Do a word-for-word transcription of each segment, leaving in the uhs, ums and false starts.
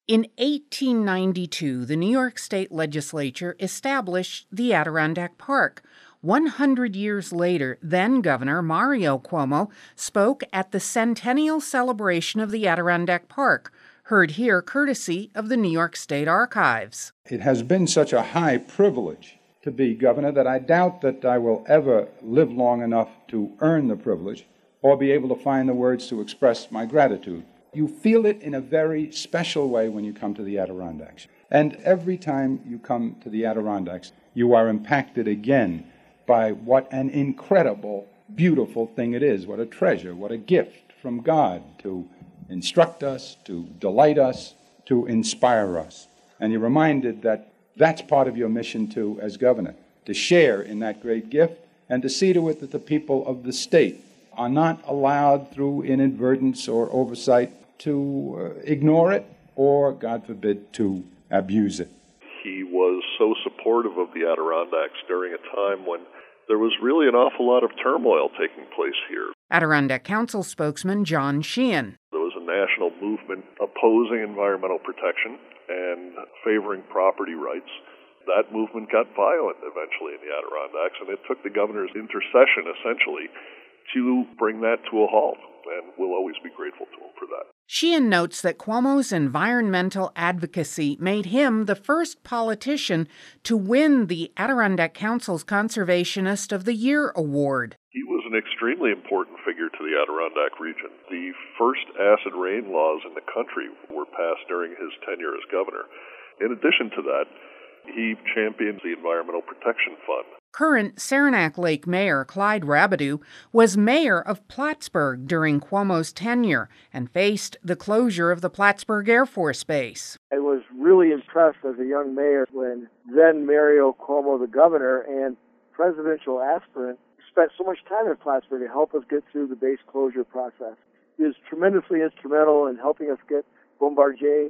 In eighteen ninety-two, the New York State Legislature established the Adirondack Park. one hundred years later, then-Governor Mario Cuomo spoke at the centennial celebration of the Adirondack Park, heard here courtesy of the New York State Archives. It has been such a high privilege to be governor that I doubt that I will ever live long enough to earn the privilege or be able to find the words to express my gratitude. You feel it in a very special way when you come to the Adirondacks. And every time you come to the Adirondacks, you are impacted again by what an incredible, beautiful thing it is, what a treasure, what a gift from God to instruct us, to delight us, to inspire us. And you're reminded that that's part of your mission too as governor, to share in that great gift and to see to it that the people of the state are not allowed through inadvertence or oversight to uh, ignore it or, God forbid, to abuse it. He was so supportive of the Adirondacks during a time when there was really an awful lot of turmoil taking place here. Adirondack Council spokesman John Sheehan. There was a national movement opposing environmental protection and favoring property rights. That movement got violent eventually in the Adirondacks, and it took the governor's intercession, essentially, to bring that to a halt, and we'll always be grateful to him for that. Sheehan notes that Cuomo's environmental advocacy made him the first politician to win the Adirondack Council's Conservationist of the Year award. He was an extremely important figure to the Adirondack region. The first acid rain laws in the country were passed during his tenure as governor. In addition to that, he championed the Environmental Protection Fund. Current Saranac Lake Mayor Clyde Rabideau was mayor of Plattsburgh during Cuomo's tenure and faced the closure of the Plattsburgh Air Force Base. I was really impressed as a young mayor when then Mario Cuomo, the governor and presidential aspirant, spent so much time in Plattsburgh to help us get through the base closure process. He was tremendously instrumental in helping us get Bombardier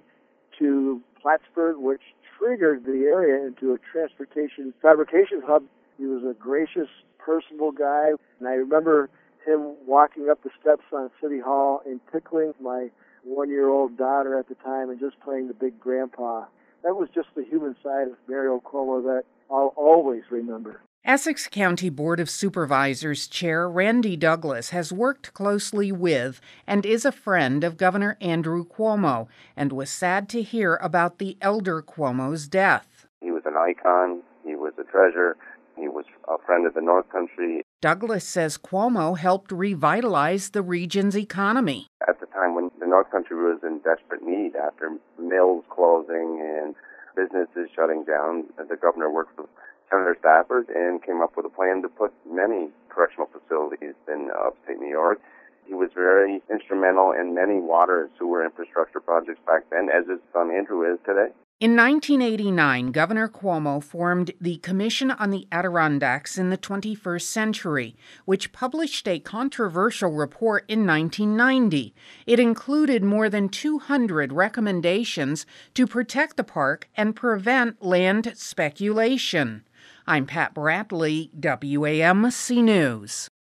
to Plattsburgh, which triggered the area into a transportation fabrication hub. He was a gracious, personable guy, and I remember him walking up the steps on City Hall and tickling my one-year-old daughter at the time and just playing the big grandpa. That was just the human side of Mario Cuomo that I'll always remember. Essex County Board of Supervisors Chair Randy Douglas has worked closely with and is a friend of Governor Andrew Cuomo and was sad to hear about the elder Cuomo's death. He was an icon. He was a treasure. He was a friend of the North Country. Douglas says Cuomo helped revitalize the region's economy. At the time when the North Country was in desperate need after mills closing and businesses shutting down, the governor worked with Senator Stafford and came up with a plan to put many correctional facilities in upstate New York. He was very instrumental in many water and sewer infrastructure projects back then, as his son Andrew is today. In nineteen eighty-nine, Governor Cuomo formed the Commission on the Adirondacks in the twenty-first Century, which published a controversial report in nineteen ninety. It included more than two hundred recommendations to protect the park and prevent land speculation. I'm Pat Bradley, W A M C News.